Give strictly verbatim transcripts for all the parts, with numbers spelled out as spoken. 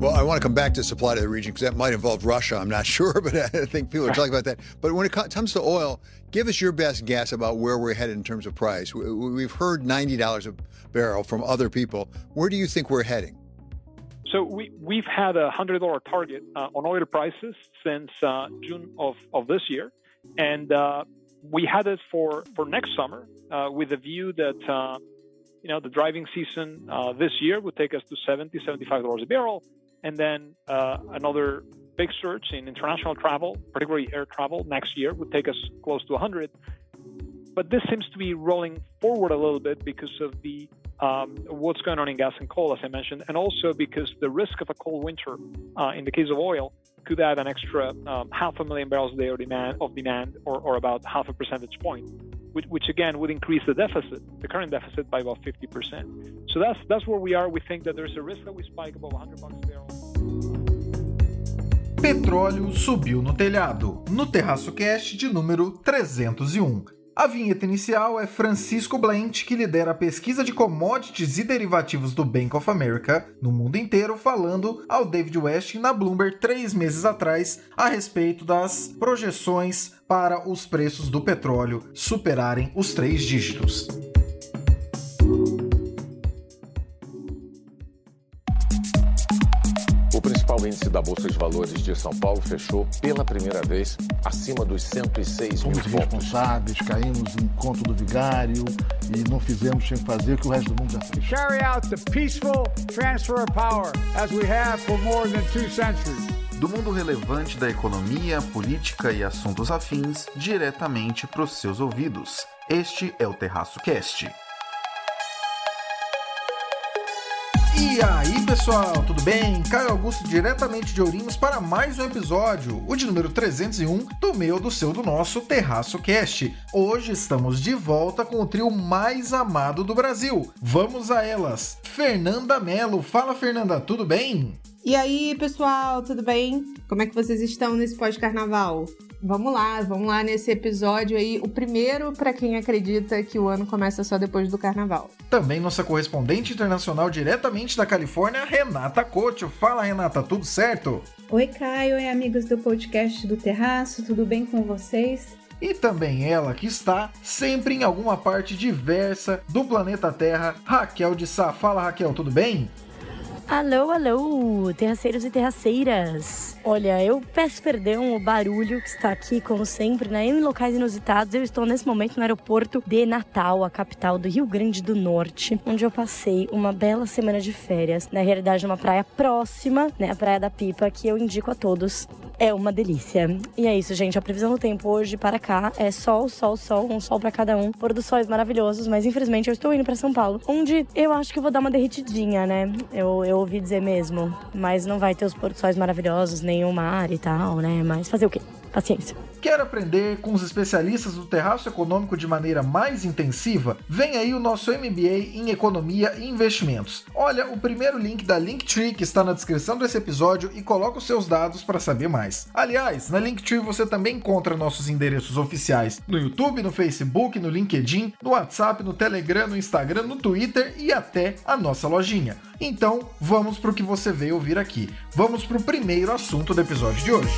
Well, I want to come back to supply to the region because that might involve Russia. I'm not sure, but I think people are talking about that. But when it comes to oil, give us your best guess about where we're headed in terms of price. We've heard ninety dollars a barrel from other people. Where do you think we're heading? So we, we've had a one hundred dollars target uh, on oil prices since uh, June of, of this year. And uh, we had it for, for next summer uh, with a view that, uh, you know, the driving season uh, this year would take us to seventy dollars, seventy-five dollars a barrel. And then uh, another big surge in international travel, particularly air travel, next year would take us close to one hundred. But this seems to be rolling forward a little bit because of the um, what's going on in gas and coal, as I mentioned, and also because the risk of a cold winter, uh, in the case of oil, could add an extra um, half a million barrels a day of demand, of demand or, or about half a percentage point, which, which again would increase the deficit, the current deficit, by about fifty percent. So that's that's where we are. We think that there's a risk that we spike above one hundred bucks a barrel. Petróleo subiu no telhado, no Terraço Cast de número trezentos e um. A vinheta inicial é Francisco Blent, que lidera a pesquisa de commodities e derivativos do Bank of America no mundo inteiro, falando ao David West na Bloomberg três meses atrás a respeito das projeções para os preços do petróleo superarem os três dígitos. O principal índice da Bolsa de Valores de São Paulo fechou pela primeira vez acima dos cento e seis mil pontos. Fomos responsáveis, caímos em conto do vigário e não fizemos sem fazer o que o resto do mundo já fez. Carry out the peaceful transfer of power as we have for more than two centuries. Do mundo relevante da economia, política e assuntos afins, diretamente para os seus ouvidos. Este é o Terraço Cast. E aí, pessoal, tudo bem? Caio Augusto, diretamente de Ourinhos, para mais um episódio, o de número trezentos e um, do meu, do seu, do nosso Terraço Cast. Hoje estamos de volta com o trio mais amado do Brasil. Vamos a elas. Fernanda Mello. Fala, Fernanda, tudo bem? E aí, pessoal, tudo bem? Como é que vocês estão nesse pós-carnaval? Vamos lá, vamos lá nesse episódio aí, o primeiro para quem acredita que o ano começa só depois do carnaval. Também nossa correspondente internacional diretamente da Califórnia, Renata Couto. Fala, Renata, tudo certo? Oi, Caio e amigos do podcast do Terraço, tudo bem com vocês? E também ela que está sempre em alguma parte diversa do planeta Terra, Raquel de Sá. Fala, Raquel, tudo bem? Alô, alô, terraceiros e terraceiras. Olha, eu peço perdão o barulho que está aqui, como sempre, né? Em locais inusitados. Eu estou nesse momento no aeroporto de Natal, a capital do Rio Grande do Norte, onde eu passei uma bela semana de férias. Na realidade, uma praia próxima, né? A Praia da Pipa, que eu indico a todos. É uma delícia. E é isso, gente. A previsão do tempo hoje para cá é sol, sol, sol, um sol para cada um. Pôr dos sóis maravilhosos, mas infelizmente eu estou indo para São Paulo, onde eu acho que eu vou dar uma derretidinha, né? Eu, eu ouvi dizer mesmo, mas não vai ter os pôr dos sóis maravilhosos, nem o mar e tal, né? Mas fazer o quê? Paciência. Quer aprender com os especialistas do Terraço Econômico de maneira mais intensiva? Vem aí o nosso M B A em Economia e Investimentos. Olha o primeiro link da Linktree que está na descrição desse episódio e coloca os seus dados para saber mais. Aliás, na Linktree você também encontra nossos endereços oficiais no YouTube, no Facebook, no LinkedIn, no WhatsApp, no Telegram, no Instagram, no Twitter e até a nossa lojinha. Então, vamos para o que você veio ouvir aqui. Vamos para o primeiro assunto do episódio de hoje.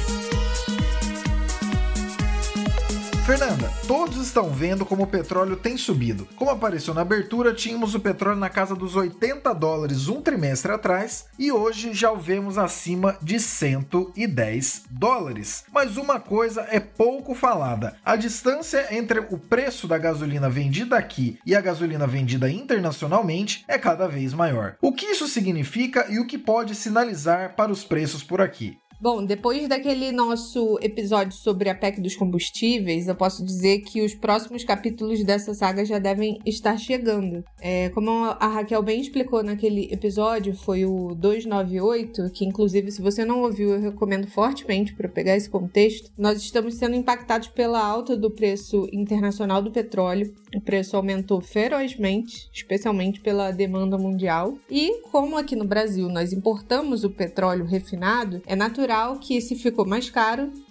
Fernanda, todos estão vendo como o petróleo tem subido. Como apareceu na abertura, tínhamos o petróleo na casa dos oitenta dólares um trimestre atrás e hoje já o vemos acima de cento e dez dólares. Mas uma coisa é pouco falada: a distância entre o preço da gasolina vendida aqui e a gasolina vendida internacionalmente é cada vez maior. O que isso significa e o que pode sinalizar para os preços por aqui? Bom, depois daquele nosso episódio sobre a P E C dos combustíveis, eu posso dizer que os próximos capítulos dessa saga já devem estar chegando. É, como a Raquel bem explicou naquele episódio, foi o duzentos e noventa e oito, que inclusive se você não ouviu, eu recomendo fortemente para pegar esse contexto. Nós estamos sendo impactados pela alta do preço internacional do petróleo. O preço aumentou ferozmente, especialmente pela demanda mundial. E como aqui no Brasil nós importamos o petróleo refinado, é natural que se ficou mais caro,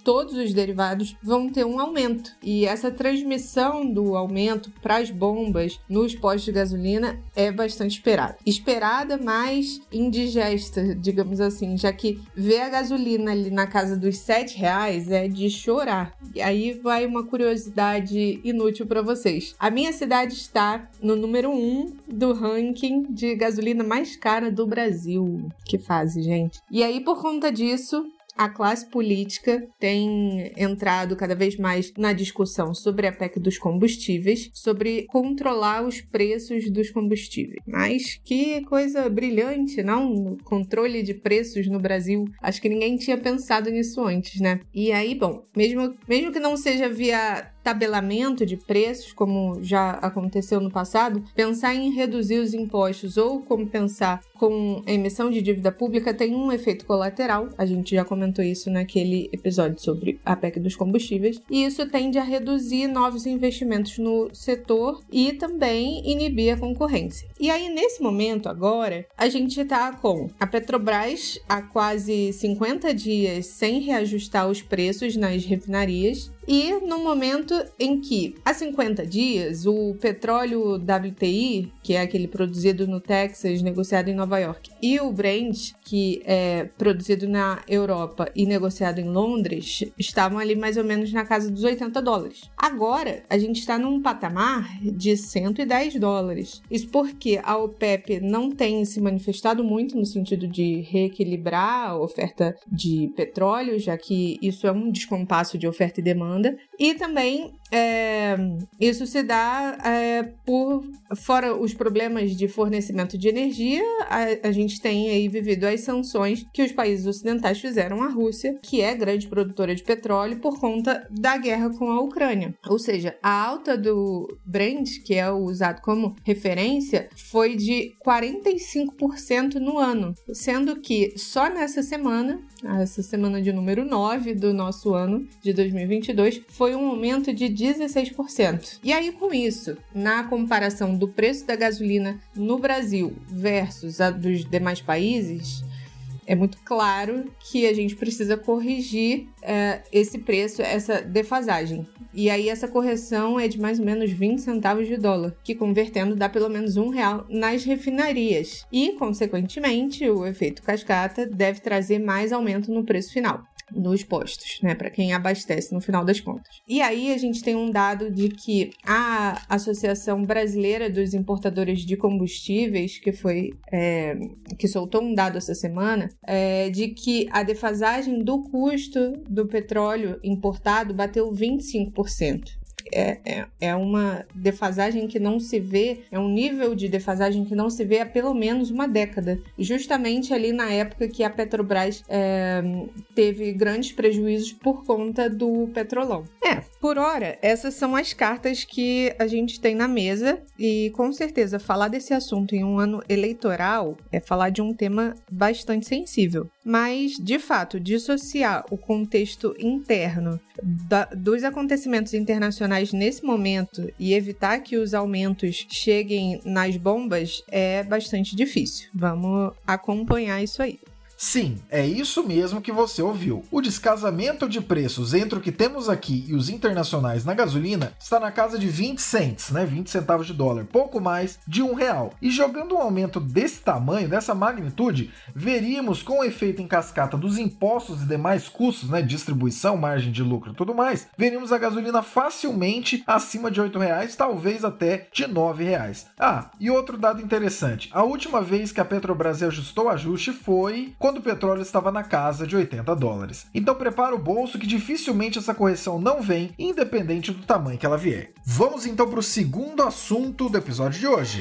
todos os derivados vão ter um aumento. E essa transmissão do aumento para as bombas nos postos de gasolina é bastante esperada. Esperada, mas indigesta, digamos assim, já que ver a gasolina ali na casa dos sete reais é de chorar. E aí vai uma curiosidade inútil para vocês. A minha cidade está no número um do ranking de gasolina mais cara do Brasil. Que fase, gente. E aí, por conta disso, a classe política tem entrado cada vez mais na discussão sobre a P E C dos combustíveis, sobre controlar os preços dos combustíveis. Mas que coisa brilhante, não? Controle de preços no Brasil. Acho que ninguém tinha pensado nisso antes, né? E aí, bom, mesmo, mesmo que não seja via tabelamento de preços, como já aconteceu no passado, pensar em reduzir os impostos ou compensar com a emissão de dívida pública tem um efeito colateral. A gente já comentou isso naquele episódio sobre a P E C dos combustíveis. E isso tende a reduzir novos investimentos no setor e também inibir a concorrência. E aí, nesse momento, agora, a gente está com a Petrobras há quase cinquenta dias sem reajustar os preços nas refinarias. E no momento em que, há cinquenta dias, o petróleo W T I, que é aquele produzido no Texas, negociado em Nova York, e o Brent, que é produzido na Europa e negociado em Londres, estavam ali mais ou menos na casa dos oitenta dólares. Agora, a gente está num patamar de cento e dez dólares. Isso porque a OPEP não tem se manifestado muito no sentido de reequilibrar a oferta de petróleo, já que isso é um descompasso de oferta e demanda. E também é, isso se dá é, por, fora os problemas de fornecimento de energia, a, a gente tem aí vivido as sanções que os países ocidentais fizeram à Rússia, que é grande produtora de petróleo, por conta da guerra com a Ucrânia. Ou seja, a alta do Brent, que é usado como referência, foi de quarenta e cinco por cento no ano, sendo que só nessa semana, essa semana de número nove do nosso ano de dois mil e vinte e dois, foi um aumento de dezesseis por cento. E aí, com isso, na comparação do preço da gasolina no Brasil versus a dos demais países, é muito claro que a gente precisa corrigir é, esse preço, essa defasagem. E aí essa correção é de mais ou menos vinte centavos de dólar, que convertendo dá pelo menos um real nas refinarias. E, consequentemente, o efeito cascata deve trazer mais aumento no preço final, nos postos, né, para quem abastece no final das contas. E aí a gente tem um dado de que a Associação Brasileira dos Importadores de Combustíveis, que foi é, que soltou um dado essa semana, é, de que a defasagem do custo do petróleo importado bateu vinte e cinco por cento. É, é, é uma defasagem que não se vê, é um nível de defasagem que não se vê há pelo menos uma década. Justamente ali na época que a Petrobras é, teve grandes prejuízos por conta do petrolão. É, por hora, essas são as cartas que a gente tem na mesa e, com certeza, falar desse assunto em um ano eleitoral é falar de um tema bastante sensível. Mas, de fato, dissociar o contexto interno da, dos acontecimentos internacionais nesse momento e evitar que os aumentos cheguem nas bombas é bastante difícil. Vamos acompanhar isso aí. Sim, é isso mesmo que você ouviu. O descasamento de preços entre o que temos aqui e os internacionais na gasolina está na casa de vinte cents, né? vinte centavos de dólar, pouco mais de um real. E jogando um aumento desse tamanho, dessa magnitude, veríamos com o efeito em cascata dos impostos e demais custos, né? Distribuição, margem de lucro e tudo mais, veríamos a gasolina facilmente acima de oito reais, talvez até de nove reais. Ah, e outro dado interessante, a última vez que a Petrobras ajustou o ajuste foi quando o petróleo estava na casa de oitenta dólares. Então prepara o bolso que dificilmente essa correção não vem, independente do tamanho que ela vier. Vamos então para o segundo assunto do episódio de hoje.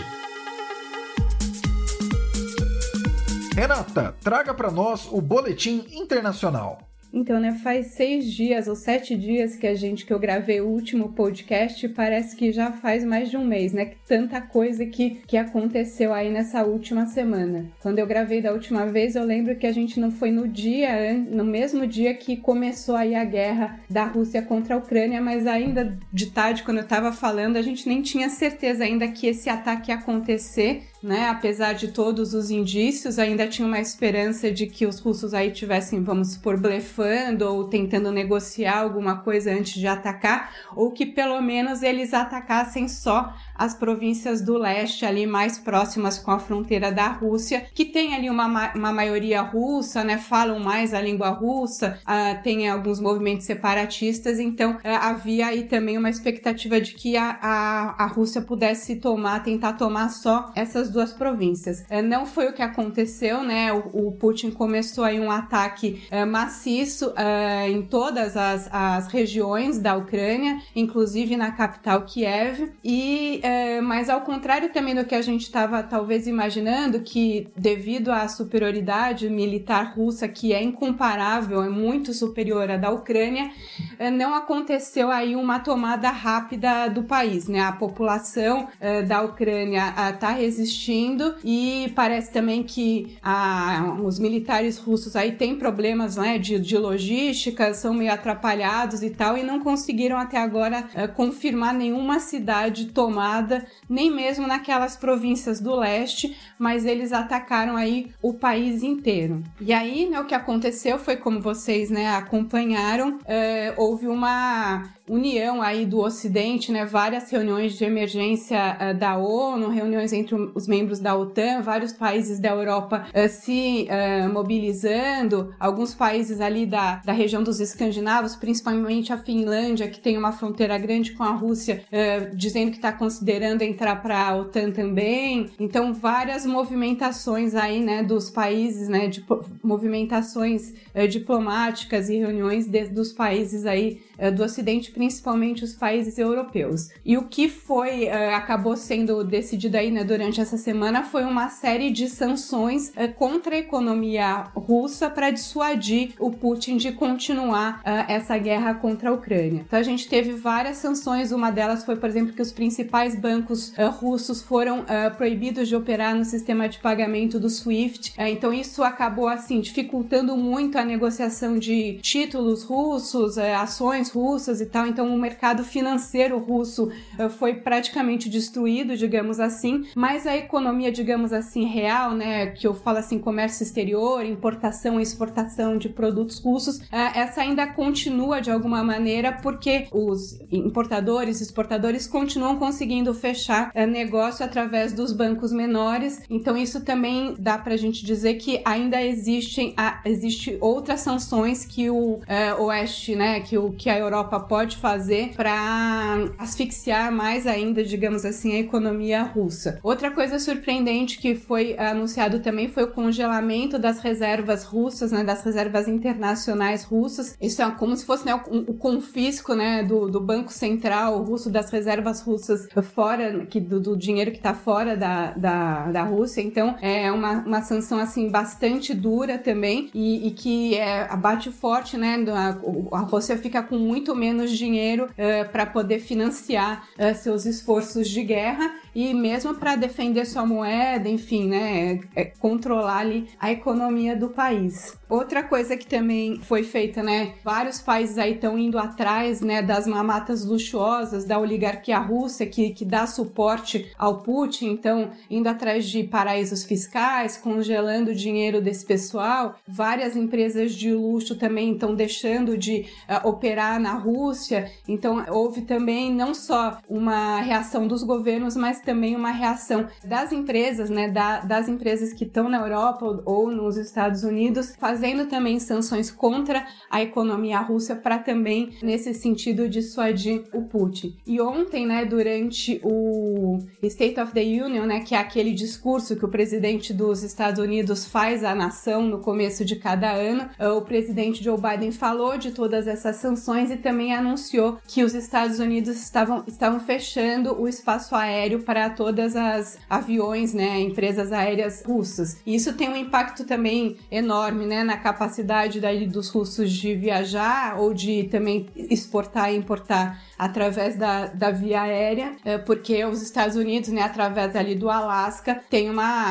Renata, traga para nós o boletim internacional. Então, né, faz seis dias ou sete dias que a gente, que eu gravei o último podcast, parece que já faz mais de um mês, né, que tanta coisa que, que aconteceu aí nessa última semana. Quando eu gravei da última vez, eu lembro que a gente não foi no dia, no mesmo dia que começou aí a guerra da Rússia contra a Ucrânia, mas ainda de tarde, quando eu tava falando, a gente nem tinha certeza ainda que esse ataque ia acontecer, né? Apesar de todos os indícios, ainda tinha uma esperança de que os russos aí tivessem, vamos supor, blefando ou tentando negociar alguma coisa antes de atacar, ou que pelo menos eles atacassem só as províncias do leste ali mais próximas com a fronteira da Rússia, que tem ali uma, uma maioria russa, né? Falam mais a língua russa, uh, tem alguns movimentos separatistas, então uh, havia aí também uma expectativa de que a, a, a Rússia pudesse tomar, tentar tomar só essas duas províncias. Uh, não foi o que aconteceu, né? O, o Putin começou aí um ataque uh, maciço uh, em todas as, as regiões da Ucrânia, inclusive na capital Kiev, e É, mas ao contrário também do que a gente estava talvez imaginando, que devido à superioridade militar russa, que é incomparável, é muito superior à da Ucrânia, é, não aconteceu aí uma tomada rápida do país, né? A população é, da Ucrânia está resistindo e parece também que a, os militares russos aí têm problemas, né, de, de logística, são meio atrapalhados e tal, e não conseguiram até agora é, confirmar nenhuma cidade tomada, nem mesmo naquelas províncias do leste, mas eles atacaram aí o país inteiro. E aí, né, o que aconteceu foi, como vocês, né, acompanharam, é, houve uma união aí do Ocidente, né, várias reuniões de emergência uh, da ONU, reuniões entre os membros da OTAN, vários países da Europa uh, se uh, mobilizando, alguns países ali da, da região dos escandinavos, principalmente a Finlândia, que tem uma fronteira grande com a Rússia, uh, dizendo que está considerando entrar para a OTAN também. Então, várias movimentações aí, né, dos países, né, de movimentações uh, diplomáticas e reuniões de, dos países aí uh, do Ocidente, principalmente os países europeus. E o que foi, uh, acabou sendo decidido aí, né, durante essa semana foi uma série de sanções uh, contra a economia russa para dissuadir o Putin de continuar uh, essa guerra contra a Ucrânia. Então a gente teve várias sanções, uma delas foi, por exemplo, que os principais bancos uh, russos foram uh, proibidos de operar no sistema de pagamento do SWIFT. Uh, então isso acabou, assim, dificultando muito a negociação de títulos russos, uh, ações russas e tal. Então o mercado financeiro russo uh, foi praticamente destruído, digamos assim, mas a economia, digamos assim, real, né, que eu falo assim, comércio exterior, importação e exportação de produtos russos, uh, essa ainda continua de alguma maneira, porque os importadores, exportadores continuam conseguindo fechar uh, negócio através dos bancos menores. Então isso também dá pra gente dizer que ainda existem a, existe outras sanções que o uh, Oeste, né, que, o, que a Europa pode fazer para asfixiar mais ainda, digamos assim, a economia russa. Outra coisa surpreendente que foi anunciado também foi o congelamento das reservas russas, né, das reservas internacionais russas. Isso é como se fosse, né, o, o confisco, né, do, do Banco Central russo, das reservas russas fora, que, do, do dinheiro que está fora da, da, da Rússia. Então é uma, uma sanção assim bastante dura também e, e que é, abate forte, né, a, a Rússia fica com muito menos dinheiro uh, para poder financiar uh, seus esforços de guerra e mesmo para defender sua moeda, enfim, né, é, é controlar ali a economia do país. Outra coisa que também foi feita, né, vários países aí estão indo atrás, né, das mamatas luxuosas da oligarquia russa que, que dá suporte ao Putin, então indo atrás de paraísos fiscais, congelando o dinheiro desse pessoal. Várias empresas de luxo também estão deixando de uh, operar na Rússia, então houve também não só uma reação dos governos, mas também uma reação das empresas, né, da, das empresas que estão na Europa ou, ou nos Estados Unidos, fazendo também sanções contra a economia russa para também, nesse sentido, dissuadir o Putin. E ontem, né, durante o State of the Union, né, que é aquele discurso que o presidente dos Estados Unidos faz à nação no começo de cada ano, o presidente Joe Biden falou de todas essas sanções e também anunciou que os Estados Unidos estavam, estavam fechando o espaço aéreo para todas as aviões, né, empresas aéreas russas. E isso tem um impacto também enorme, né, na capacidade daí dos russos de viajar ou de também exportar e importar através da, da via aérea, porque os Estados Unidos, né, através ali do Alasca, tem uma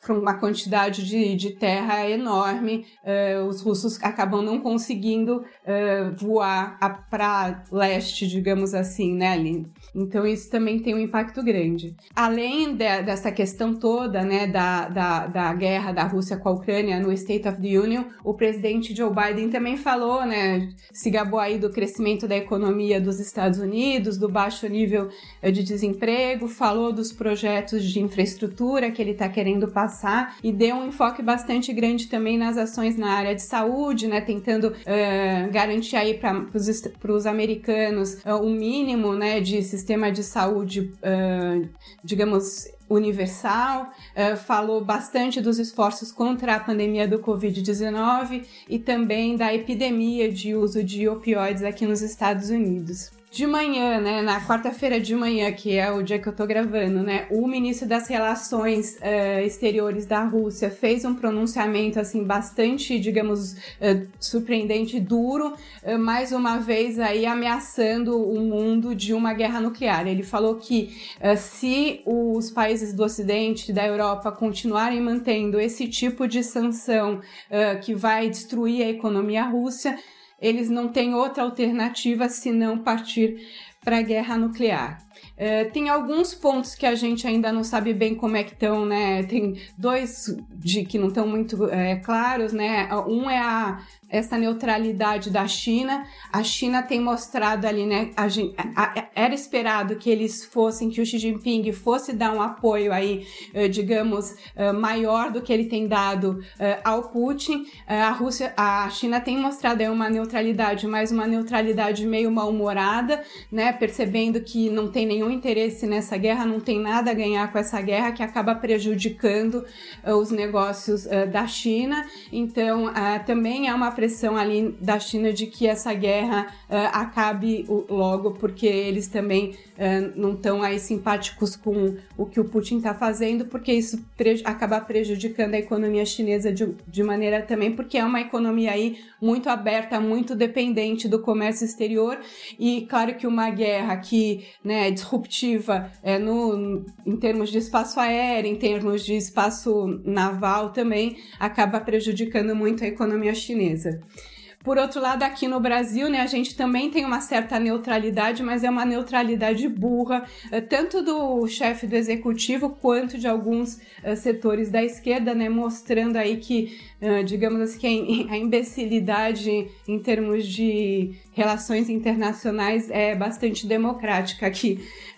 uma quantidade de, de terra enorme, uh, os russos acabam não conseguindo uh, voar para leste, digamos assim, né, ali. Então isso também tem um impacto grande. Além de, dessa questão toda, né, da, da, da guerra da Rússia com a Ucrânia no State of the Union, o presidente Joe Biden também falou, né, se gabou aí do crescimento da economia dos Estados Unidos, do baixo nível de desemprego, falou dos projetos de infraestrutura que ele está querendo passar e deu um enfoque bastante grande também nas ações na área de saúde, né, tentando uh, garantir aí para os americanos uh, um mínimo, né, de sistema de saúde, uh, digamos, universal, uh, falou bastante dos esforços contra a pandemia do covid dezenove e também da epidemia de uso de opioides aqui nos Estados Unidos. De manhã, né, na quarta-feira de manhã, que é o dia que eu tô gravando, né, o ministro das Relações uh, Exteriores da Rússia fez um pronunciamento, assim, bastante, digamos, uh, surpreendente e duro, uh, mais uma vez aí ameaçando o mundo de uma guerra nuclear. Ele falou que uh, se os países do Ocidente, da Europa, continuarem mantendo esse tipo de sanção uh, que vai destruir a economia russa, eles não têm outra alternativa senão partir para a guerra nuclear. Uh, tem alguns pontos que a gente ainda não sabe bem como é que estão, né? Tem dois de, que não estão muito é, claros, né? Um é a, essa neutralidade da China. A China tem mostrado ali, né? A, a, a, era esperado que eles fossem, que o Xi Jinping fosse dar um apoio aí, uh, digamos, uh, maior do que ele tem dado uh, ao Putin. Uh, a Rússia, a China tem mostrado aí uma neutralidade, mas uma neutralidade meio mal-humorada, né? Percebendo que não tem nenhum interesse nessa guerra, não tem nada a ganhar com essa guerra, que acaba prejudicando uh, os negócios uh, da China. Então, uh, também há uma pressão ali da China de que essa guerra uh, acabe uh, logo, porque eles também uh, não estão aí simpáticos com o que o Putin está fazendo, porque isso preju- acaba prejudicando a economia chinesa de, de maneira também, porque é uma economia aí muito aberta, muito dependente do comércio exterior, e claro que uma guerra que, né, é disruptiva é, no, em termos de espaço aéreo, em termos de espaço naval também, acaba prejudicando muito a economia chinesa. Por outro lado, aqui no Brasil, né, a gente também tem uma certa neutralidade, mas é uma neutralidade burra, tanto do chefe do executivo quanto de alguns uh, setores da esquerda, né, mostrando aí que, uh, digamos assim, que a imbecilidade em termos de relações internacionais é bastante democrática aqui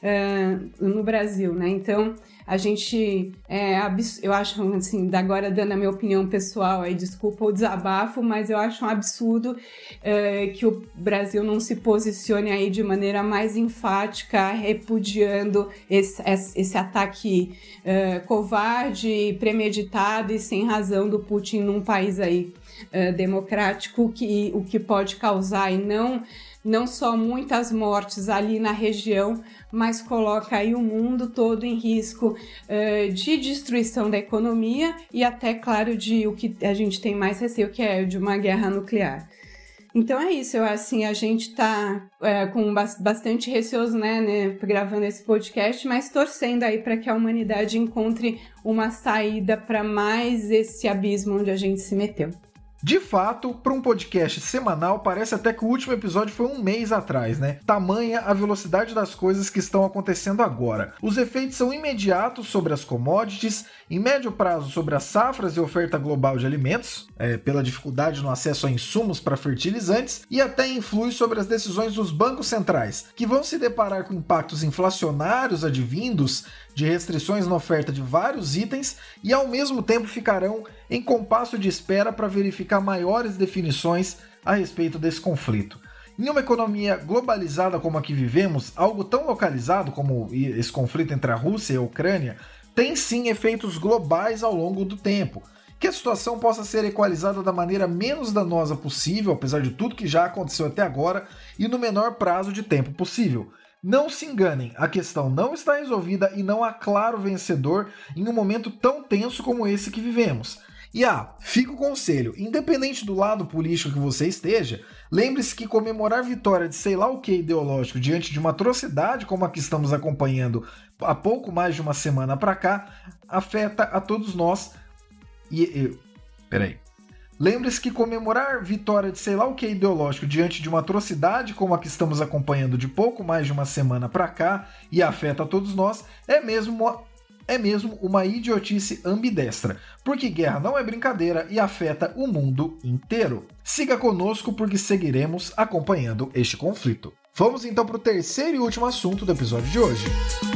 uh, no Brasil, né? Então, a gente, é, abs- eu acho, assim, agora dando a minha opinião pessoal, aí, desculpa o desabafo, mas eu acho um absurdo é, que o Brasil não se posicione aí de maneira mais enfática, repudiando esse, esse ataque é, covarde, premeditado e sem razão do Putin num país aí é, democrático, que, o que pode causar e não... não só muitas mortes ali na região, mas coloca aí o mundo todo em risco uh, de destruição da economia e até, claro, de o que a gente tem mais receio, que é de uma guerra nuclear. Então é isso, eu, assim, a gente está é, com bastante receoso, né, né, gravando esse podcast, mas torcendo aí para que a humanidade encontre uma saída para mais esse abismo onde a gente se meteu. De fato, para um podcast semanal, parece até que o último episódio foi um mês atrás, né? Tamanha a velocidade das coisas que estão acontecendo agora. Os efeitos são imediatos sobre as commodities, em médio prazo sobre as safras e oferta global de alimentos, é, pela dificuldade no acesso a insumos para fertilizantes, e até influi sobre as decisões dos bancos centrais, que vão se deparar com impactos inflacionários advindos de restrições na oferta de vários itens e ao mesmo tempo ficarão em compasso de espera para verificar maiores definições a respeito desse conflito. Em uma economia globalizada como a que vivemos, algo tão localizado como esse conflito entre a Rússia e a Ucrânia tem sim efeitos globais ao longo do tempo. Que a situação possa ser equalizada da maneira menos danosa possível, apesar de tudo que já aconteceu até agora, e no menor prazo de tempo possível. Não se enganem, a questão não está resolvida e não há claro vencedor em um momento tão tenso como esse que vivemos. E ah, fica o conselho, independente do lado político que você esteja, lembre-se que comemorar vitória de sei lá o que ideológico diante de uma atrocidade como a que estamos acompanhando há pouco mais de uma semana para cá, afeta a todos nós. E... e peraí. Lembre-se que comemorar vitória de sei lá o que ideológico diante de uma atrocidade como a que estamos acompanhando de pouco mais de uma semana para cá e afeta a todos nós é mesmo uma, é mesmo uma idiotice ambidestra, porque guerra não é brincadeira e afeta o mundo inteiro. Siga conosco porque seguiremos acompanhando este conflito. Vamos então para o terceiro e último assunto do episódio de hoje.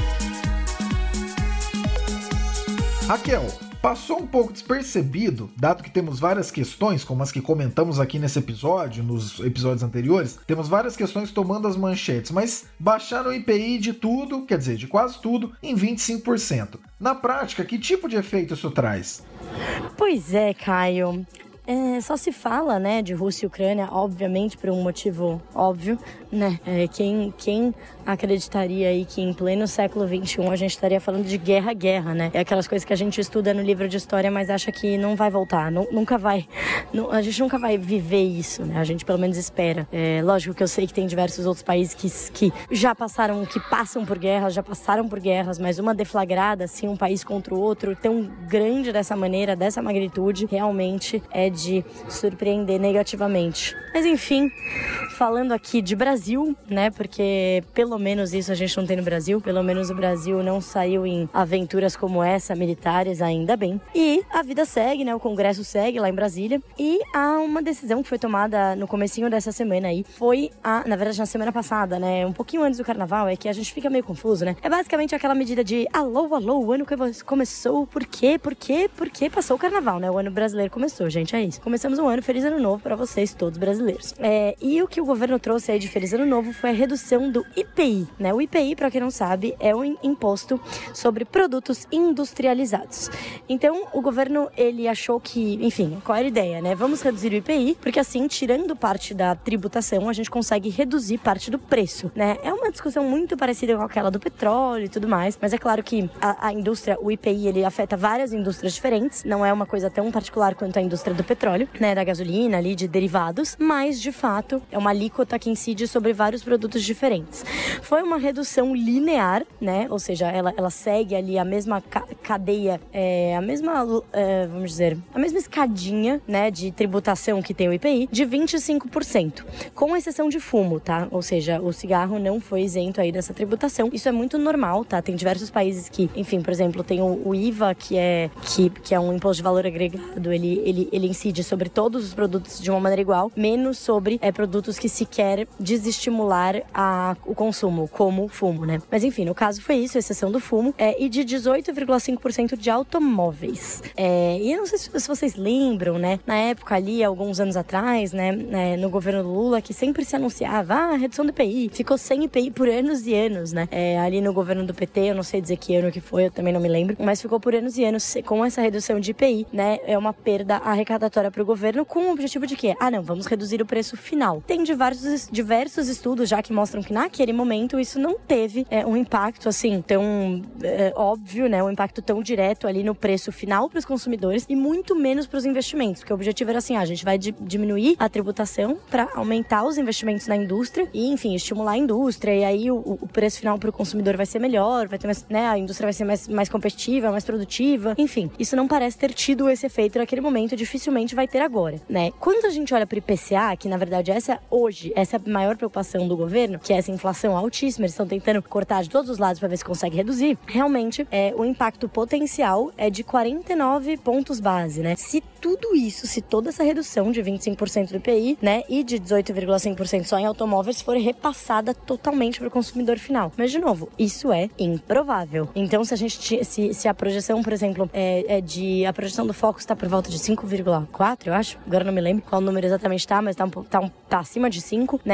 Raquel, passou um pouco despercebido, dado que temos várias questões, como as que comentamos aqui nesse episódio, nos episódios anteriores, temos várias questões tomando as manchetes, mas baixaram o I P I de tudo, quer dizer, de quase tudo, em vinte e cinco por cento. Na prática, que tipo de efeito isso traz? Pois é, Caio. É, só se fala, né, de Rússia e Ucrânia, obviamente, por um motivo óbvio, né? É, quem, quem acreditaria aí que em pleno século vinte e um a gente estaria falando de guerra, guerra, né? É aquelas coisas que a gente estuda no livro de história, mas acha que não vai voltar, nu, nunca vai, nu, a gente nunca vai viver isso, né? A gente pelo menos espera. É, lógico que eu sei que tem diversos outros países que, que já passaram, que passam por guerras, já passaram por guerras, mas uma deflagrada, assim, um país contra o outro, tão grande dessa maneira, dessa magnitude, realmente é de surpreender negativamente. Mas enfim, falando aqui de Brasil, né, porque pelo menos isso a gente não tem no Brasil, pelo menos o Brasil não saiu em aventuras como essa, militares, ainda bem. E a vida segue, né, o Congresso segue lá em Brasília, e há uma decisão que foi tomada no comecinho dessa semana aí, foi, a, na verdade na semana passada, né, um pouquinho antes do Carnaval, é que a gente fica meio confuso, né, é basicamente aquela medida de alô, alô, o ano que começou, por quê, por quê, por quê passou o Carnaval, né, o ano brasileiro começou, gente, é isso. Começamos um ano, feliz ano novo pra vocês todos brasileiros. É, e o que o governo trouxe aí de feliz ano novo foi a redução do I P I, né? O I P I, pra quem não sabe, é um imposto sobre produtos industrializados. Então, o governo, ele achou que, enfim, qual era a ideia, né? Vamos reduzir o I P I, porque assim, tirando parte da tributação, a gente consegue reduzir parte do preço, né? É uma discussão muito parecida com aquela do petróleo e tudo mais, mas é claro que a, a indústria, o I P I, ele afeta várias indústrias diferentes, não é uma coisa tão particular quanto a indústria do petróleo, né, da gasolina ali, de derivados, mas de fato é uma alíquota que incide sobre vários produtos diferentes. Foi uma redução linear, né, ou seja, ela, ela segue ali a mesma ca- cadeia, é, a mesma, é, vamos dizer, a mesma escadinha, né, de tributação que tem o I P I, de vinte e cinco por cento, com exceção de fumo, tá, ou seja, o cigarro não foi isento aí dessa tributação. Isso é muito normal, tá, tem diversos países que, enfim, por exemplo, tem o, o I V A, que é, que, que é um imposto de valor agregado, ele, ele, ele incide sobre todos os produtos de uma maneira igual, menos sobre é, produtos que se quer desestimular a, o consumo, como o fumo, né? Mas enfim, no caso foi isso, exceção do fumo, é, e de dezoito vírgula cinco por cento de automóveis. É, e eu não sei se, se vocês lembram, né? Na época ali, alguns anos atrás, né? né no governo Lula, que sempre se anunciava, ah, redução do I P I, ficou sem I P I por anos e anos, né? É, ali no governo do P T, eu não sei dizer que ano que foi, eu também não me lembro, mas ficou por anos e anos com essa redução de I P I, né? É uma perda arrecadatória para o governo, com o objetivo de quê? Ah, não, vamos reduzir o preço final. Tem diversos, diversos estudos já que mostram que naquele momento isso não teve é, um impacto assim tão é, óbvio, né? Um impacto tão direto ali no preço final para os consumidores e muito menos para os investimentos, porque o objetivo era assim, ah, a gente vai di- diminuir a tributação para aumentar os investimentos na indústria e, enfim, estimular a indústria, e aí o, o preço final para o consumidor vai ser melhor, vai ter mais, né? A indústria vai ser mais, mais competitiva, mais produtiva, enfim. Isso não parece ter tido esse efeito naquele momento, dificilmente vai ter agora, né? Quando a gente olha para o I P C A, que na verdade essa hoje, essa é a maior preocupação do governo, que é essa inflação altíssima, eles estão tentando cortar de todos os lados para ver se consegue reduzir, realmente é, o impacto potencial é de quarenta e nove pontos base, né? Se tudo isso, se toda essa redução de vinte e cinco por cento do I P I, né, e de dezoito vírgula cinco por cento só em automóveis for repassada totalmente para o consumidor final. Mas, de novo, isso é improvável. Então, se a gente, se, se a projeção, por exemplo, é, é de, a projeção do Focus está por volta de cinco vírgula quatro, eu acho, agora não me lembro qual número exatamente tá, mas tá, um, tá, um, tá acima de cinco, né, isso seria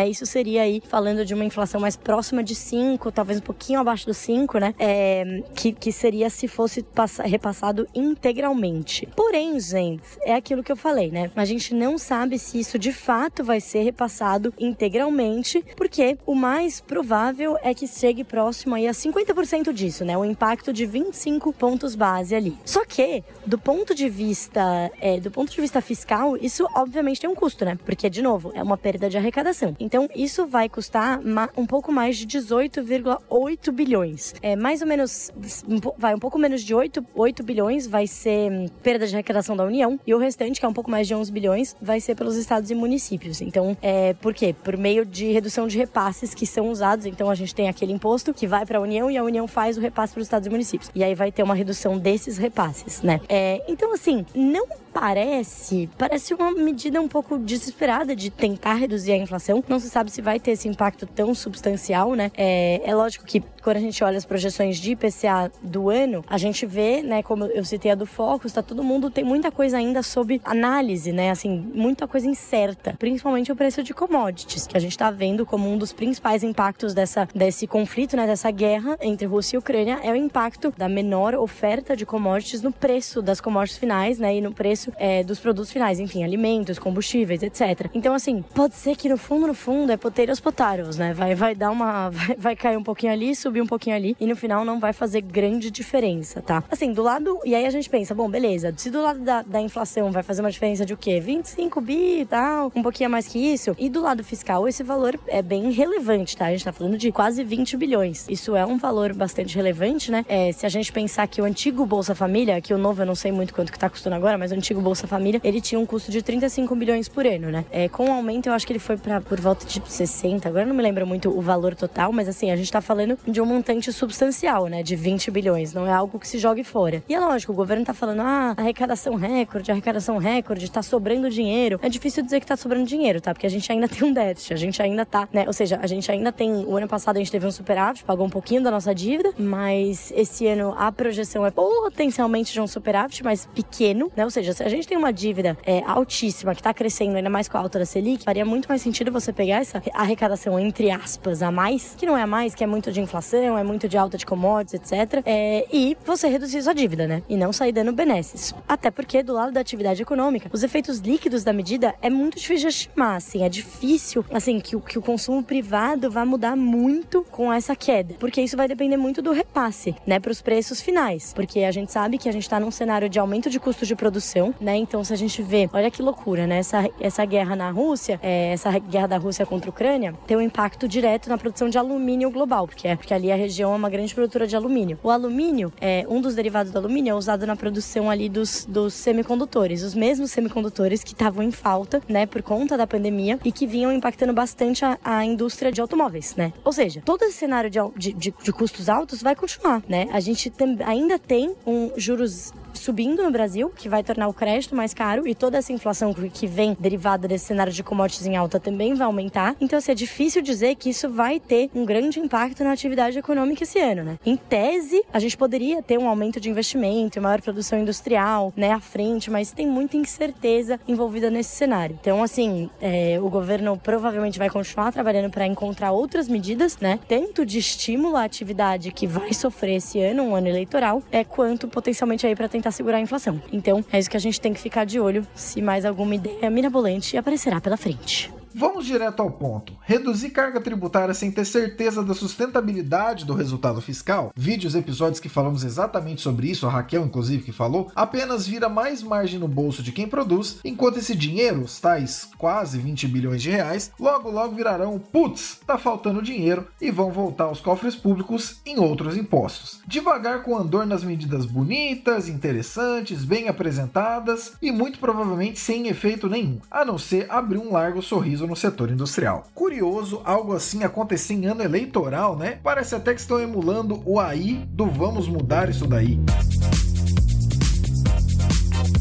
estaria aí falando de uma inflação mais próxima de cinco, talvez um pouquinho abaixo do cinco, né? É, que, que seria se fosse passa, repassado integralmente. Porém, gente, é aquilo que eu falei, né? A gente não sabe se isso de fato vai ser repassado integralmente, porque o mais provável é que chegue próximo aí a cinquenta por cento disso, né? O impacto de vinte e cinco pontos base ali. Só que, do ponto de vista, é, do ponto de vista fiscal, isso obviamente tem um custo, né? Porque, de novo, é uma perda de arrecadação. Então, isso vai custar um pouco mais de dezoito vírgula oito bilhões. É mais ou menos, vai um pouco menos de oito, oito bilhões vai ser perda de arrecadação da União, e o restante, que é um pouco mais de onze bilhões, vai ser pelos estados e municípios. Então, é, por quê? Por meio de redução de repasses que são usados. Então, a gente tem aquele imposto que vai para a União e a União faz o repasse para os estados e municípios. E aí vai ter uma redução desses repasses, né? É, então, assim, não parece, parece uma medida um pouco desesperada de tentar reduzir a inflação. Não se sabe se vai ter esse impacto tão substancial, né? É, é lógico que quando a gente olha as projeções de I P C A do ano, a gente vê, né, como eu citei a do Focus, tá todo mundo, tem muita coisa ainda sob análise, né? Assim, muita coisa incerta, principalmente o preço de commodities, que a gente tá vendo como um dos principais impactos dessa, desse conflito, né, dessa guerra entre Rússia e Ucrânia, é o impacto da menor oferta de commodities no preço das commodities finais, né, e no preço É, dos produtos finais, enfim, alimentos, combustíveis, etcétera. Então, assim, pode ser que no fundo, no fundo, é potatoes potatoes, né? Vai, vai dar uma... Vai, vai cair um pouquinho ali, subir um pouquinho ali, e no final não vai fazer grande diferença, tá? Assim, do lado... E aí a gente pensa, bom, beleza, se do lado da, da inflação vai fazer uma diferença de o quê? vinte e cinco bi e tal, um pouquinho a mais que isso. E do lado fiscal, esse valor é bem relevante, tá? A gente tá falando de quase vinte bilhões. Isso é um valor bastante relevante, né? É, se a gente pensar que o antigo Bolsa Família, que o novo eu não sei muito quanto que tá custando agora, mas o antigo Bolsa Família, ele tinha um custo de trinta e cinco bilhões por ano, né? É, com o aumento, eu acho que ele foi pra, por volta de sessenta, agora não me lembro muito o valor total, mas assim, a gente tá falando de um montante substancial, né? De vinte bilhões, não é algo que se jogue fora. E é lógico, o governo tá falando, ah, arrecadação recorde, arrecadação recorde, tá sobrando dinheiro. É difícil dizer que tá sobrando dinheiro, tá? Porque a gente ainda tem um déficit, a gente ainda tá, né? Ou seja, a gente ainda tem, o ano passado a gente teve um superávit, pagou um pouquinho da nossa dívida, mas esse ano a projeção é potencialmente de um superávit, mas pequeno, né? Ou seja, se a gente tem uma dívida é, altíssima, que está crescendo ainda mais com a alta da Selic, faria muito mais sentido você pegar essa arrecadação, entre aspas, a mais, que não é a mais, que é muito de inflação, é muito de alta de commodities, etcétera, é, e você reduzir sua dívida, né? E não sair dando benesses. Até porque, do lado da atividade econômica, os efeitos líquidos da medida é muito difícil de estimar, assim, é difícil, assim, que o, que o consumo privado vai mudar muito com essa queda, porque isso vai depender muito do repasse, né, para os preços finais, porque a gente sabe que a gente está num cenário de aumento de custos de produção, né? Então, se a gente vê, olha que loucura, né? Essa, essa guerra na Rússia, é, essa guerra da Rússia contra a Ucrânia, tem um impacto direto na produção de alumínio global, porque, é, porque ali a região é uma grande produtora de alumínio. O alumínio, é, um dos derivados do alumínio é usado na produção ali dos, dos semicondutores, os mesmos semicondutores que estavam em falta, né, por conta da pandemia e que vinham impactando bastante a, a indústria de automóveis, né? Ou seja, todo esse cenário de, de, de, de custos altos vai continuar, né? A gente tem, ainda tem um juros subindo no Brasil, que vai tornar o crédito mais caro, e toda essa inflação que vem derivada desse cenário de commodities em alta também vai aumentar. Então, assim, é difícil dizer que isso vai ter um grande impacto na atividade econômica esse ano, né? Em tese, a gente poderia ter um aumento de investimento, maior produção industrial, né, à frente, mas tem muita incerteza envolvida nesse cenário. Então, assim, é, o governo provavelmente vai continuar trabalhando para encontrar outras medidas, né, tanto de estímulo à atividade que vai sofrer esse ano, um ano eleitoral, é, quanto potencialmente aí para tentar segurar a inflação. Então, é isso que a gente tem que ficar de olho, se mais alguma ideia mirabolante aparecerá pela frente. Vamos direto ao ponto. Reduzir carga tributária sem ter certeza da sustentabilidade do resultado fiscal? Vídeos, episódios que falamos exatamente sobre isso, a Raquel inclusive que falou, apenas vira mais margem no bolso de quem produz, enquanto esse dinheiro, os tais quase vinte bilhões de reais, logo logo virarão, putz, tá faltando dinheiro, e vão voltar aos cofres públicos em outros impostos. Devagar com andor nas medidas bonitas, interessantes, bem apresentadas e muito provavelmente sem efeito nenhum, a não ser abrir um largo sorriso no setor industrial. Curioso algo assim acontecer em ano eleitoral, né? Parece até que estão emulando o A I do vamos mudar isso daí.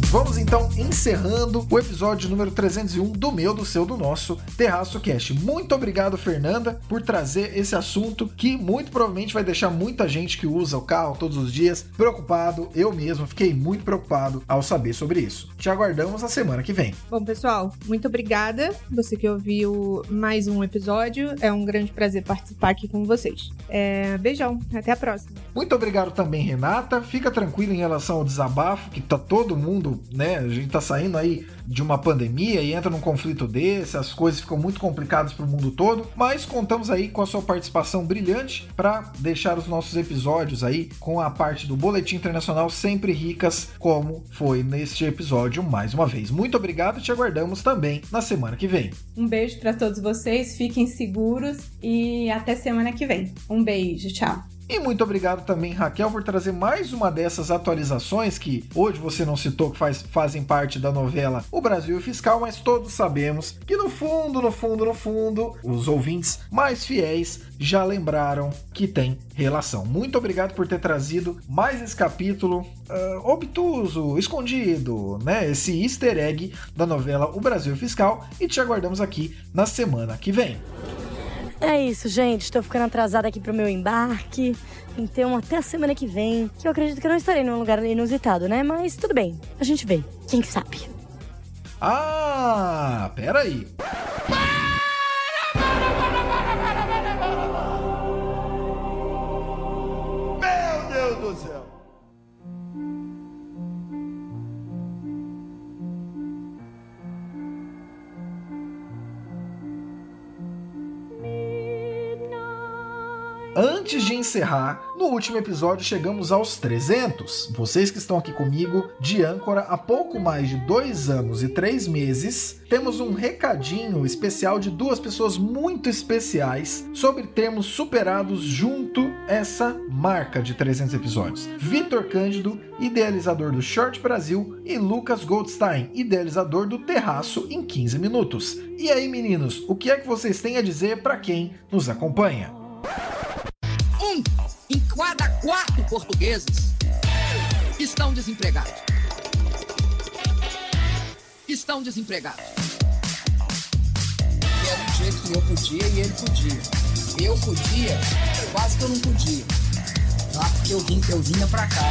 Vamos então encerrando o episódio número trezentos e um do meu, do seu, do nosso Terraço Cast. Muito obrigado, Fernanda, por trazer esse assunto que muito provavelmente vai deixar muita gente que usa o carro todos os dias preocupado. Eu mesmo fiquei muito preocupado ao saber sobre isso. Te aguardamos na semana que vem. Bom, pessoal, muito obrigada. Você que ouviu mais um episódio. É um grande prazer participar aqui com vocês. É, beijão, até a próxima. Muito obrigado também, Renata. Fica tranquila em relação ao desabafo, que tá todo mundo, né? A gente tá saindo aí de uma pandemia e entra num conflito desse, as coisas ficam muito complicadas pro mundo todo, mas contamos aí com a sua participação brilhante para deixar os nossos episódios aí com a parte do Boletim Internacional sempre ricas, como foi neste episódio mais uma vez. Muito obrigado e te aguardamos também na semana que vem. Um beijo para todos vocês, fiquem seguros e até semana que vem. Um beijo, tchau. E muito obrigado também, Raquel, por trazer mais uma dessas atualizações que hoje você não citou que faz, fazem parte da novela O Brasil Fiscal, mas todos sabemos que no fundo, no fundo, no fundo, os ouvintes mais fiéis já lembraram que tem relação. Muito obrigado por ter trazido mais esse capítulo uh, obtuso, escondido, né? Esse easter egg da novela O Brasil Fiscal, e te aguardamos aqui na semana que vem. É isso, gente. Estou ficando atrasada aqui pro meu embarque. Então, até a semana que vem, que eu acredito que eu não estarei num lugar inusitado, né? Mas tudo bem. A gente vê. Quem sabe? Ah, peraí. Meu Deus do céu. Antes de encerrar, no último episódio chegamos aos trezentos. Vocês que estão aqui comigo de âncora há pouco mais de dois anos e três meses, temos um recadinho especial de duas pessoas muito especiais sobre termos superados junto essa marca de trezentos episódios. Vitor Cândido, idealizador do Short Brasil, e Lucas Goldstein, idealizador do Terraço em quinze minutos. E aí, meninos, o que é que vocês têm a dizer para quem nos acompanha? Um em cada quatro portugueses estão desempregados. Estão desempregados. E era um jeito que eu podia e ele podia. Eu podia, quase que eu não podia. Tá? Porque eu, vim, eu vinha pra cá.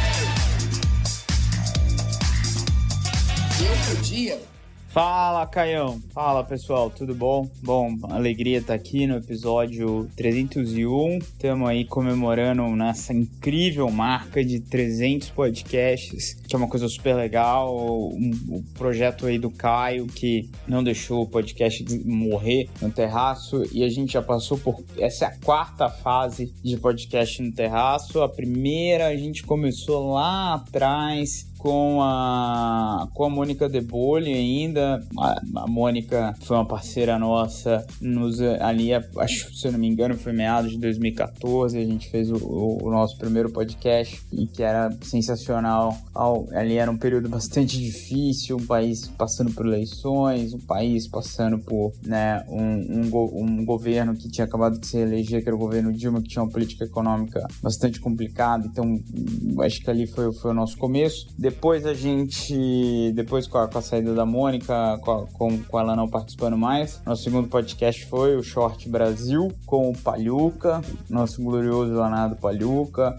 Eu podia. Fala, Caião. Fala, pessoal, tudo bom? Bom, alegria estar aqui no episódio trezentos e um. Estamos aí comemorando nessa incrível marca de trezentos podcasts, que é uma coisa super legal. Um, um projeto aí do Caio, que não deixou o podcast morrer no Terraço, e a gente já passou por... Essa é a quarta fase de podcast no Terraço. A primeira a gente começou lá atrás com a, com a Mônica De Bolle ainda. A, a Mônica foi uma parceira nossa nos, ali, acho, se eu não me engano, foi meados de dois mil e catorze, a gente fez o, o, o nosso primeiro podcast, e que era sensacional. Ao, ali era um período bastante difícil, um país passando por eleições, um país passando por, né, um, um, go, um governo que tinha acabado de se eleger, que era o governo Dilma, que tinha uma política econômica bastante complicada. Então, acho que ali foi, foi o nosso começo. Depois a gente, depois com a, com a saída da Mônica, com, a, com, com ela não participando mais, nosso segundo podcast foi o Short Brasil, com o Palhuca, nosso glorioso Leonardo Palhuca,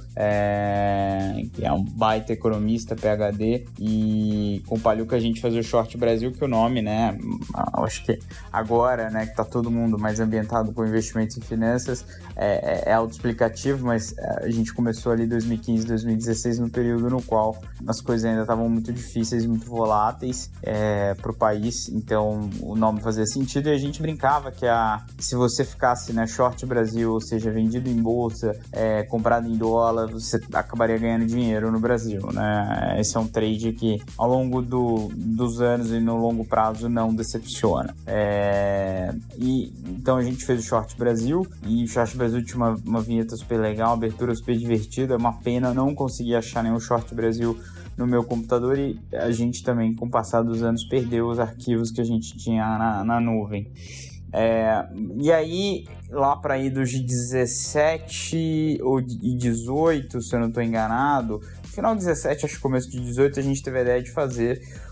é, que é um baita economista, P H D, e com o Palhuca a gente faz o Short Brasil, que o nome, né, acho que agora, né, que tá todo mundo mais ambientado com investimentos e finanças, é, é, é autoexplicativo, mas a gente começou ali em dois mil e quinze, dois mil e dezesseis, no período no qual as coisas ainda estavam muito difíceis, muito voláteis é, para o país, então o nome fazia sentido, e a gente brincava que a, se você ficasse na Short Brasil, ou seja, vendido em bolsa, é, comprado em dólar, você acabaria ganhando dinheiro no Brasil, né? Esse é um trade que ao longo do, dos anos e no longo prazo não decepciona. É, e, então a gente fez o Short Brasil, e o Short Brasil tinha uma, uma vinheta super legal, uma abertura super divertida. É uma pena não conseguir achar nenhum Short Brasil no meu computador, e a gente também, com o passar dos anos, perdeu os arquivos que a gente tinha na, na nuvem. É, e aí, lá para idos de dezessete ou e dezoito, se eu não estou enganado, final de dezessete, acho que começo de dezoito, a gente teve a ideia de fazer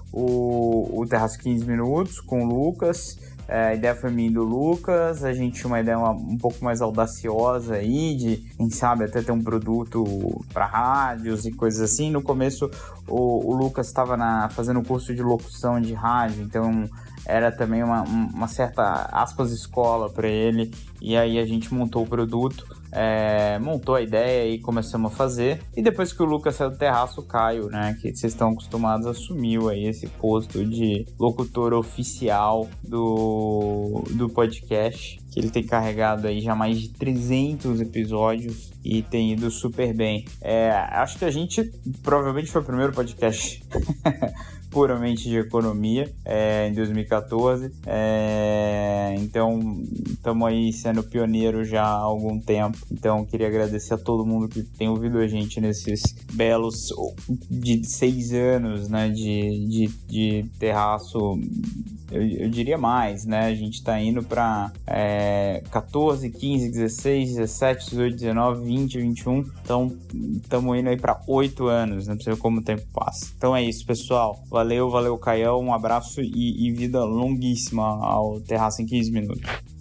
o, o Terraço quinze Minutos com o Lucas. É, a ideia foi minha e do Lucas, a gente tinha uma ideia uma, um pouco mais audaciosa aí, de, quem sabe, até ter um produto para rádios e coisas assim. No começo, o, o Lucas estava fazendo um curso de locução de rádio, então era também uma, uma certa, aspas, escola para ele, e aí a gente montou o produto, é, montou a ideia e começamos a fazer. E depois que o Lucas saiu do Terraço, o Caio, né, que vocês estão acostumados, assumiu aí esse posto de locutor oficial do, do podcast, que ele tem carregado aí já mais de trezentos episódios e tem ido super bem. É, acho que a gente provavelmente foi o primeiro podcast puramente de economia é, em dois mil e catorze, é, então estamos aí sendo pioneiro já há algum tempo. Então queria agradecer a todo mundo que tem ouvido a gente nesses belos de seis anos, né, de, de, de Terraço. Eu, eu diria mais, né? A gente tá indo para é, catorze, quinze, dezesseis, dezessete, dezoito, dezenove, vinte, vinte e um. Então, estamos indo aí para oito anos, né? Não sei como o tempo passa. Então é isso, pessoal. Valeu, valeu, Caião. Um abraço e, e vida longuíssima ao Terraço em quinze minutos.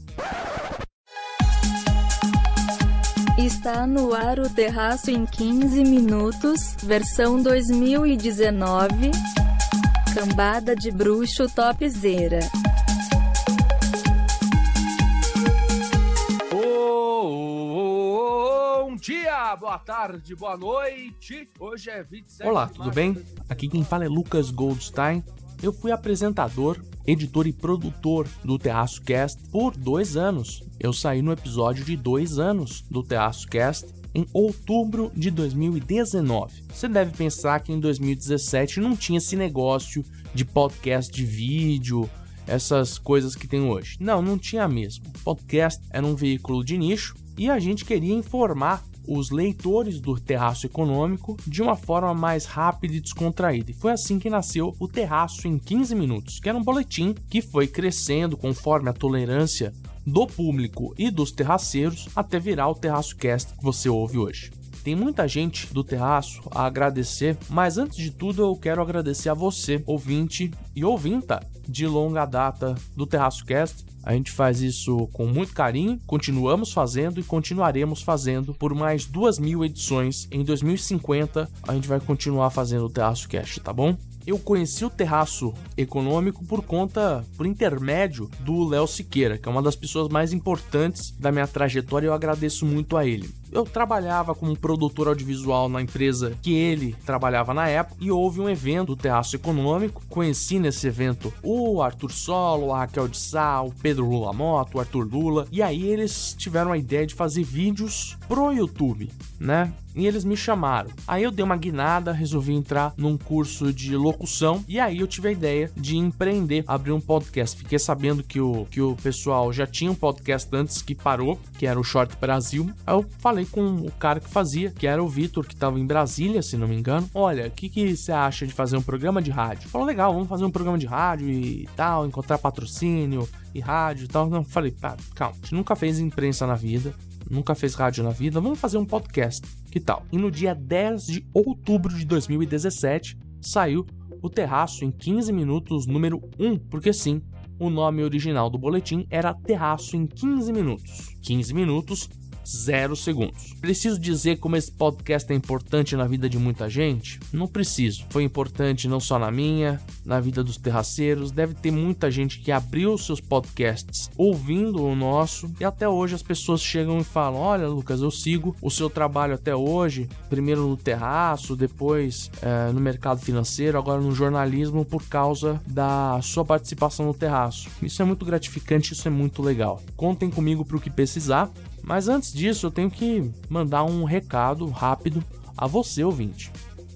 Está no ar o Terraço em quinze minutos, versão dois mil e dezenove. Cambada de bruxo topzera. Bom dia, boa tarde, boa noite. Hoje é vinte e sete Olá, de tudo março. bem? Aqui quem fala é Lucas Goldstein. Eu fui apresentador, editor e produtor do Terraço Cast por dois anos. Eu saí no episódio de dois anos do Terraço Cast em outubro de dois mil e dezenove. Você deve pensar que em dois mil e dezessete não tinha esse negócio de podcast de vídeo, essas coisas que tem hoje. Não, não tinha mesmo. Podcast era um veículo de nicho e a gente queria informar os leitores do Terraço Econômico de uma forma mais rápida e descontraída. E foi assim que nasceu o Terraço em quinze minutos, que era um boletim que foi crescendo conforme a tolerância do público e dos terraceiros até virar o Terraço Cast que você ouve hoje. Tem muita gente do Terraço a agradecer, mas antes de tudo eu quero agradecer a você, ouvinte e ouvinta de longa data do Terraço Cast. A gente faz isso com muito carinho, continuamos fazendo e continuaremos fazendo por mais duas mil edições. Em dois mil e cinquenta a gente vai continuar fazendo o Terraço Cast, tá bom? Eu conheci o Terraço Econômico por conta, por intermédio do Léo Siqueira, que é uma das pessoas mais importantes da minha trajetória e eu agradeço muito a ele. Eu trabalhava como produtor audiovisual na empresa que ele trabalhava na época e houve um evento do Terraço Econômico. Conheci nesse evento o Arthur Solo, a Raquel de Sá, o Pedro Lula Moto, o Arthur Lula, e aí eles tiveram a ideia de fazer vídeos pro YouTube, né? E eles me chamaram. Aí eu dei uma guinada, resolvi entrar num curso de locução e aí eu tive a ideia de empreender, abrir um podcast. Fiquei sabendo que o, que o pessoal já tinha um podcast antes que parou, que era o Short Brasil. Aí eu falei com o cara que fazia, que era o Vitor, que estava em Brasília, se não me engano. Olha, o que, que você acha de fazer um programa de rádio? Falou, legal, vamos fazer um programa de rádio e tal, encontrar patrocínio e rádio e tal. Não, falei, pá, calma, a gente nunca fez imprensa na vida. Nunca fez rádio na vida, vamos fazer um podcast, que tal? E no dia dez de outubro de dois mil e dezessete, saiu o Terraço em quinze minutos número um, porque sim, o nome original do boletim era Terraço em quinze minutos. quinze minutos, zero segundos. Preciso dizer como esse podcast é importante na vida de muita gente? Não preciso. Foi importante não só na minha, na vida dos terraceiros. Deve ter muita gente que abriu seus podcasts ouvindo o nosso e até hoje as pessoas chegam e falam: olha, Lucas, eu sigo o seu trabalho até hoje, primeiro no Terraço, depois é, no mercado financeiro, agora no jornalismo, por causa da sua participação no Terraço. Isso é muito gratificante, isso é muito legal. Contem comigo para o que precisar. Mas antes disso, eu tenho que mandar um recado rápido a você, ouvinte.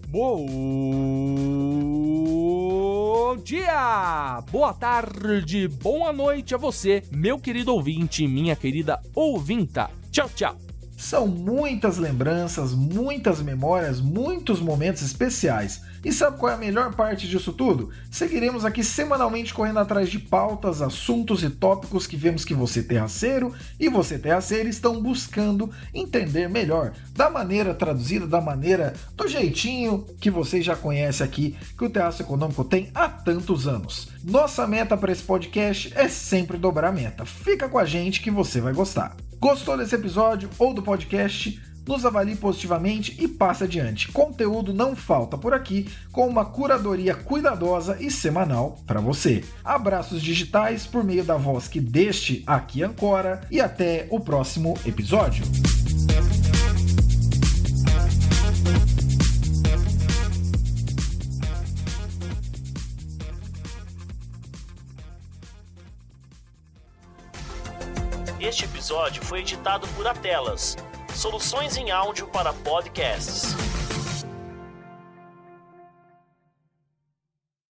Bom dia, boa tarde, boa noite a você, meu querido ouvinte e minha querida ouvinta. Tchau, tchau. São muitas lembranças, muitas memórias, muitos momentos especiais. E sabe qual é a melhor parte disso tudo? Seguiremos aqui semanalmente correndo atrás de pautas, assuntos e tópicos que vemos que você terraceiro e você terraceira estão buscando entender melhor, da maneira traduzida, da maneira, do jeitinho que vocês já conhecem aqui, que o Terraço Econômico tem há tantos anos. Nossa meta para esse podcast é sempre dobrar a meta. Fica com a gente que você vai gostar. Gostou desse episódio ou do podcast? Nos avalie positivamente e passe adiante. Conteúdo não falta por aqui, com uma curadoria cuidadosa e semanal para você. Abraços digitais por meio da voz que deste aqui ancora e até o próximo episódio. Este episódio foi editado por Atelas, soluções em áudio para podcasts.